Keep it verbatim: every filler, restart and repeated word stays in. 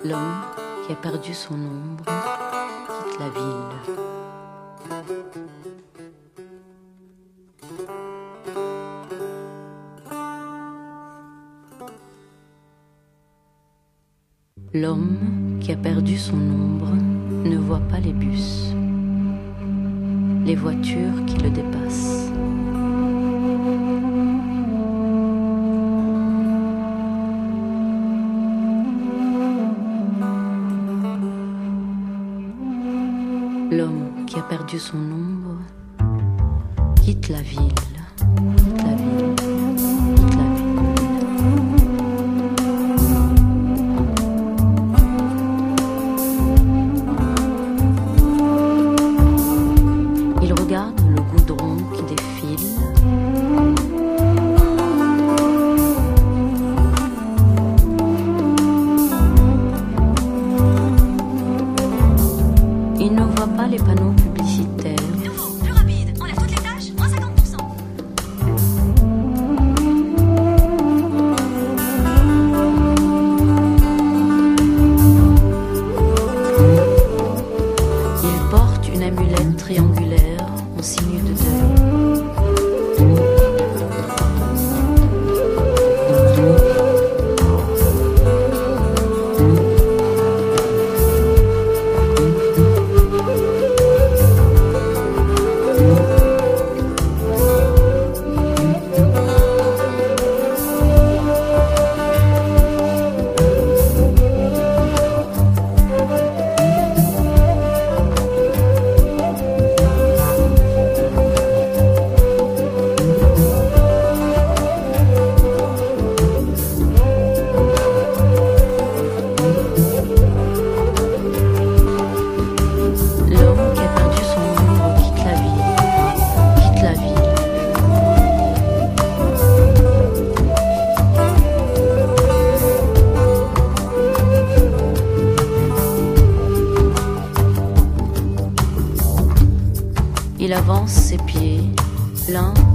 L'homme qui a perdu son ombre quitte la ville. L'homme qui a perdu son ombre ne voit pas les bus, les voitures qui le dépassent. L'homme qui a perdu son ombre quitte la ville, quitte la ville, quitte la ville. Il regarde le goudron qui défile. Il ne voit pas les panneaux publicitaires. Nouveau, plus rapide, enlève toutes les tâches, moins cinquante pour cent. Il porte une amulette triangulaire en signe de deuil. L'homme qui a perdu son ombre quitte la ville, quitte la ville. Il avance ses pieds, l'un